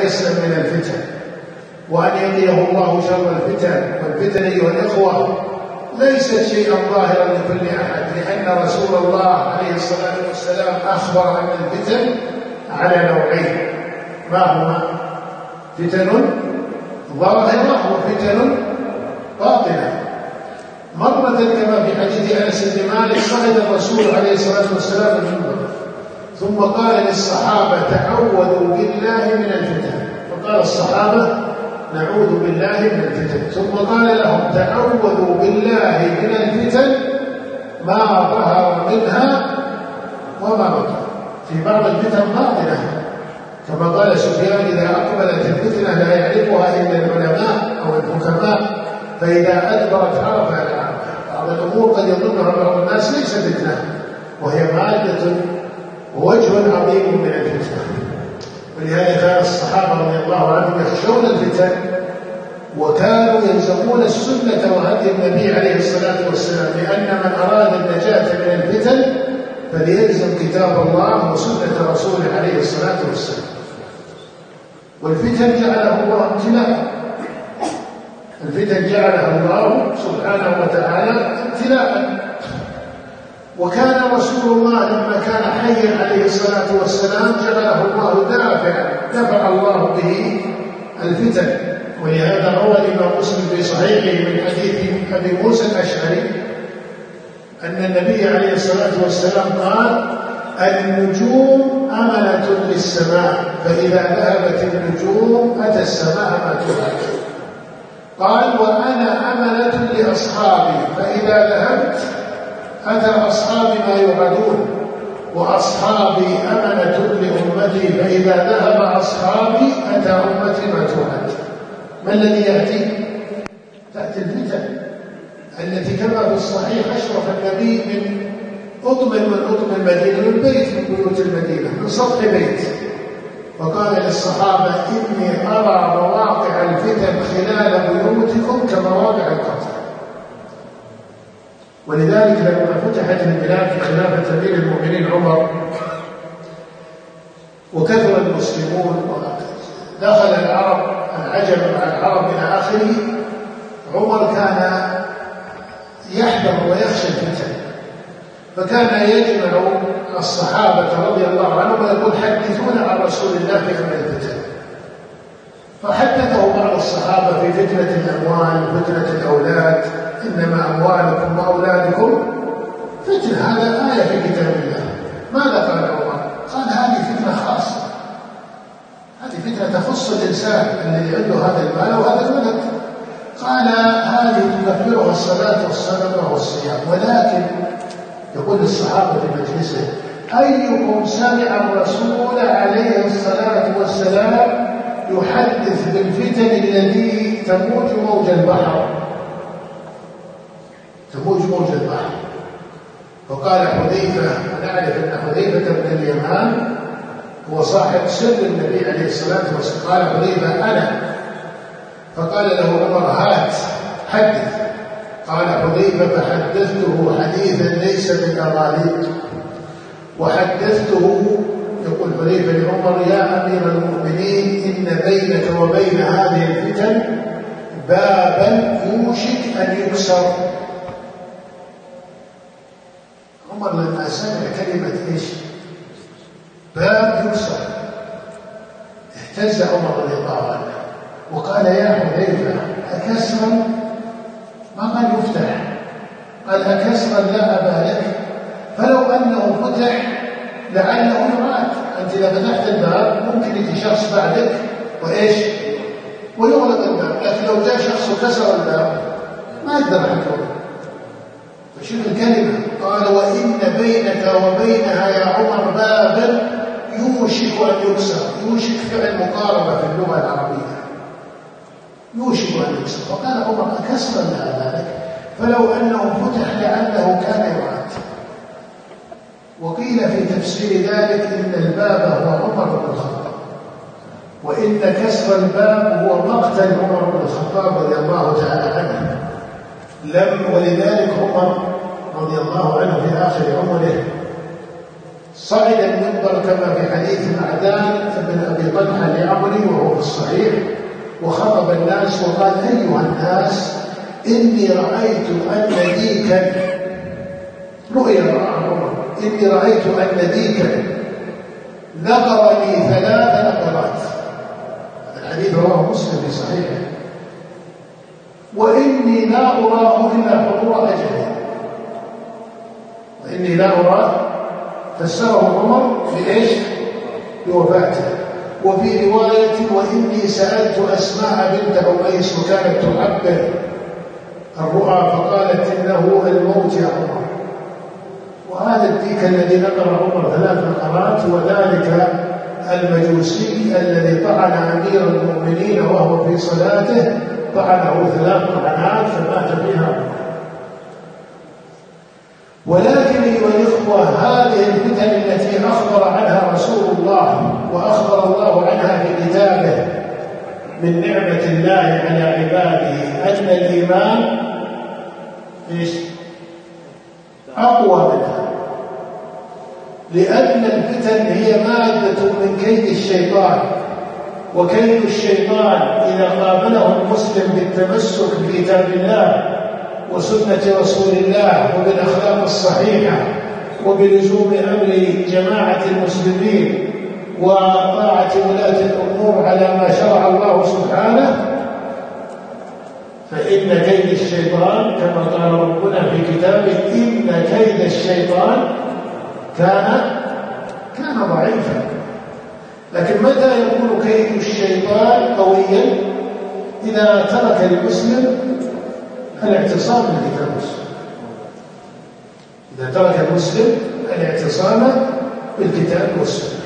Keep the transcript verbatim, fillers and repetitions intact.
يسلم من الفتن وأن يقيه الله شر الفتن. والفتن أيها الإخوة ليست شيئا ظاهرا لكل أحد، لأن رسول الله عليه الصلاة والسلام أخبر أن الفتن على نوعين، ما هما؟ فتن ظاهرة وفتن باطنة. مرة كما في حديث أنس بن مالك صعد الرسول عليه الصلاة والسلام المنبر ثم قال للصحابة تعوذوا بالله من الفتن، فقال الصحابة نعوذ بالله من الفتن، ثم قال لهم تعوذوا بالله من الفتن ما ظهر منها وما بطن. في بعض الفتن باطنة كما قال سفيان إذا أقبلت الفتنة لا يعرفها إلا العلماء أو الحكماء فإذا أدبرت عرفها العامة. بعض الأمور قد يظنها بعض الناس ليس فتنة وهي مادة ووجه عظيم من الفتنة. ولهذا كان الصحابة رضي الله عنهم يخشون الفتن وكانوا يلزمون السنة وهدي النبي عليه الصلاة والسلام، لأن من أراد النجاة من الفتن فليلزم كتاب الله وسنة رسوله عليه الصلاة والسلام. والفتن جعله الله ابتلاء، الفتن جعلها الله سبحانه وتعالى ابتلاء. وكان رسول الله لما كان حيا عليه الصلاة والسلام جعله الله دافعا، دفع الله به الفتن. ولهذا روى الإمام مسلم في صحيحه من حديث أبي موسى الأشعري أن النبي عليه الصلاة والسلام قال النجوم أمنة للسماء فإذا ذهبت النجوم أتى السماء ما توعد. قال وأنا أمنة لأصحابي فإذا ذهبت أتى أصحابي ما يوعدون، وأصحابي أمنة لأمتي فإذا ذهب أصحابي أتى أمتي ما توعد. ما الذي يأتي؟ تأتي الفتن التي كما في الصحيح أشرف النبي من أطم من أطم المدينة، من بيت من بيوت المدينة، من سطح بيت، وقال للصحابة إني أرى مواقع الفتن خلال بيوتكم كمواقع القتل. ولذلك لما فتحت البلاد في خلافة أمير المؤمنين عمر وكثر المسلمون ودخل العرب العجم مع العرب إلى آخره، عمر كان يحذر ويخشى الفتن، فكان يجمع الصحابة رضي الله عنهم ويقول حدثونا عن رسول الله في أمر الفتن. فحدثه بعض الصحابة في فتنة الأموال وفتنة الأولاد، إنما أموالكم وأولادكم فتنة، هذا آية في كتاب الله. ماذا قال عمر؟ قال هذه فتنة خاصة، هذه فتنة تخص الإنسان الذي عنده هذا المال وهذا الولد. قال هذه تكفرها الصلاة والصدقة والصيام. ولكن يقول للصحابة في مجلسه أيكم سمع الرسول عليه الصلاة والسلام يحدث بالفتن التي تموج موج البحر، تموج موج البحر؟ فقال حذيفة، نعرف أن حذيفة بن اليمان هو صاحب سر النبي عليه الصلاة والسلام، قال حذيفة أنا، فقال له عمر هات حدث. قال حذيفة فحدثته حديثا ليس بالأغاليق، وحدثته يقول حذيفة لعمر يا أمير المؤمنين إن بينك وبين هذه الفتن بابا يوشك أن يكسر. عمر لما سمع كلمة إيش؟ باب يكسر اهتز عمر رضي الله عنه وقال يا حذيفة أكسرا؟ ما قال يفتح، قال أكسرا لا أبا لك، فلو أنه فتح لعله يراد. أنت إذا فتحت الباب ممكن يجي شخص بعدك وإيش ويغلق الباب، لكن لو جاء شخص وكسر الباب ما يقدر حكمه. فشوف الكلمة، قال وإن بينك وبينها يا عمر بابا يوشك أن يكسر. يوشك فعل مقاربة في اللغة العربية، يوشك أن يكسر. فقال عمر أكسرا لا ذلك، فلو أنه فتح لعله كان يراد. وقيل في تفسير ذلك إن الباب هو عمر بن الخطاب، وإن كسر الباب هو مقتل عمر بن الخطاب رضي الله تعالى عنه. لم ولذلك عمر رضي الله عنه في آخر عمره صعد المنبر كما في حديث معدان بن أبي طلحة لعمري وهو في وخطب الناس وقال: أيها الناس، إني رأيت أن ديكا رؤيا رآها عمر، إني رأيت أن ديكا نقرني ثلاث نقرات. الحديث رواه مسلم في صحيحه. وإني لا أراه إلا حضور أجله، وإني لا أراه فسره عمر بإيش؟ بوفاته. وفي رواية: وإني سألت أسماء بنت عميس وكانت تعبر الرؤى فقالت: إنه الموت يا عمر. وهذا الديك الذي نقر عمر ثلاث نقرات هو ذلك المجوسي الذي طعن أمير المؤمنين وهو في صلاته، طعنه ثلاث طعنات فمات بها عمر. ولكن أيها الإخوة، هذه الفتن التي أخبر عنها رسول الله وأخبر الله عنها في كتابه من نعمة الله على عباده أن الإيمان إيش؟ أقوى منها، لأن الفتن هي مادة من كيد الشيطان، وكيد الشيطان إذا قابله المسلم بالتمسك بكتاب الله وسنة رسول الله وبالأخلاق الصحيحة وبلزوم أمر جماعة المسلمين وطاعة ولاة الأمور على ما شرع الله سبحانه، فإن كيد الشيطان كما قال ربنا في كتابه: إن كيد الشيطان كان كان ضعيفا. لكن متى يكون كيد الشيطان قويا؟ إذا ترك المسلم الاعتصام بالكتاب والسنة. إذا ترك المسلم الاعتصام بالكتاب والسنة.